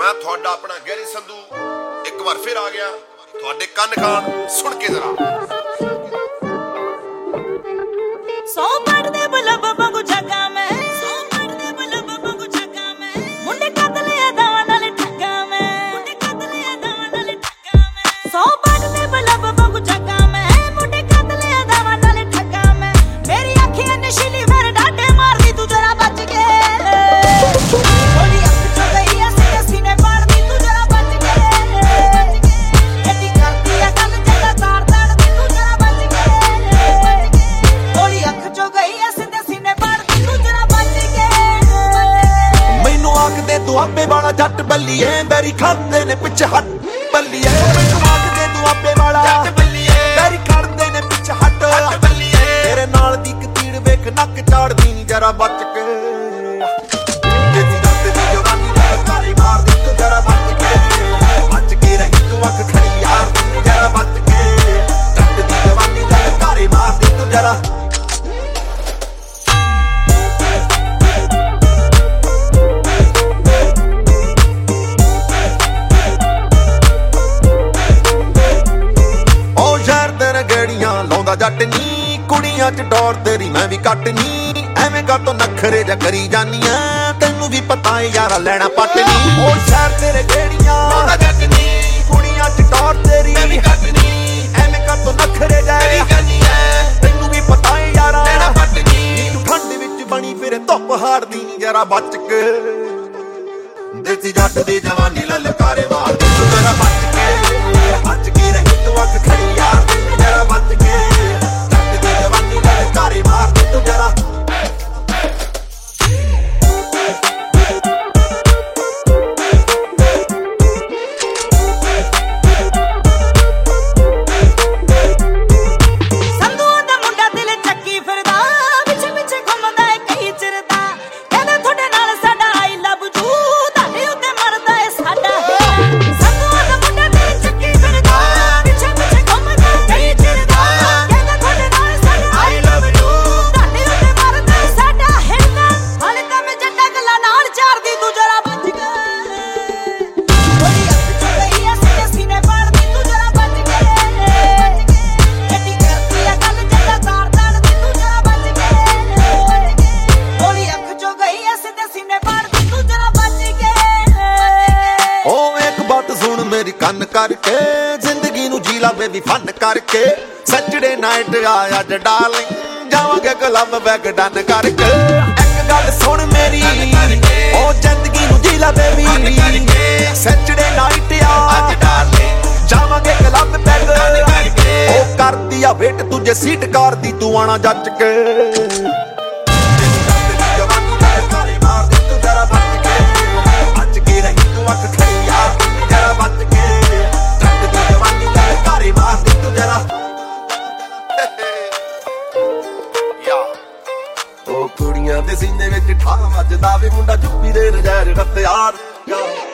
मैं थोड़ा अपना गैरी संधू एक बार फिर आ गया थोड़े कन खान सुन के जरा सौ पढ़दे बलब वांगू जगा मैं सौ पढ़दे बलब वांगू जगा मैं मुंडे कतले दावा नाल ठगा मैं मुंडे कतले दावा नाल ठगा मैं सौ पढ़दे बलब वांगू जगा मैं मुंडे कतले दावा नाल ठगा मैं मेरी अखियां नशीली फिर डाटे मारदी तू जरा बच के थोड़ी अख चो गई ऐसे सीने पाड़दी तू जरा बच के एडी करदी है गल जदा तार ताड़दी तू जरा बच के थोड़ी अख चो गई ऐसे सीने पाड़दी तू जरा बच के मैनू आखदे दुआबे वाला जट बल्लीए बैरी खांदे ने पिछे हट बल्लीए मैनू आखदे दुआबे वाला जट बल्लीए बैरी खांदे ने पिछे हट बल्लीए तेरे नाल दी कतीड़ वेख नक चाड़दी नी जरा बच के तेरी रात दी जवानी दा कारी मार दी तू जरा बच के रही तू अख खड़ी यार जरा बच के रात दी जवानी दा कारी मार दी तू जरा जट नी कुड़ियां च डोर तेरी मैं भी कट नी एवें कातों नखरे जा करी जानी है तेनू भी पता है यारा लेना पट नी ओ शहर तेरे गेड़ियां जट नी कुड़ियां च डोर तेरी मैं भी कट नी एवें कातों नखरे जा करी जानी है तेनू भी पता है यारा लेना पट नी तू ठंड विच बनी फिर धुप हारदी नी जरा बच के देसी जट दी जवानी ललकारे मार तू जरा बच के रही तू अख खड़ी यार जरा बच के मार दे तू जरा संधू दा मुंडा दिल चक्की फिरदा पिछे पिछे घुमदा है कई चिरदा कहदा थोड़े नाल साडा आई लव यू ताडे उत्ते मरदा है साडा संधू दा मुंडा दिल चक्की फिरदा पिछे पिछे घुमदा है कई चिरदा कहदा थोड़े नाल साडा आई लव यू ताडे उत्ते मरदा है साडा हिरदा हाले तां मैं जट्टा गल्ला नाल चारदी तू जरा बच के थोड़ी अख चो गई ऐसे सीने पाड़दी तू जरा बच के एडी करदी है गल जदा तार ताड़दी तू जरा बच के थोड़ी अख चो गई ऐसे सीने पाड़दी तू जरा बच के ओ एक बात सुन मेरी कन करके जिंदगी नू जी ला बेबी फन करके सैटरडे नाइट आया ज डार्लिंग जावांगे क्लब बैग डन करके एक गल सुन मेरी ओ जिंदगी नू जी ला बेबी सैटरडे नाइट आ ज डार्लिंग जावांगे क्लब बैग डन करके ओ कर दिया वेट तुझे सीट कार दी तू आना जच के जवानी दा कारी मार दे तू जरा बच के रही तू अख खड़ी यार जरा बच के ट्रक दी जवानी दा कारी मार दे तू जरा या ओ कुड़ियां दे सीने विच ठा ਵੱਜਦਾ ਵੇ ਮੁੰਡਾ ਜੁੱਪੀ ਦੇ ਨਜ਼ਾਰੇ ਰੱਤ ਯਾਰ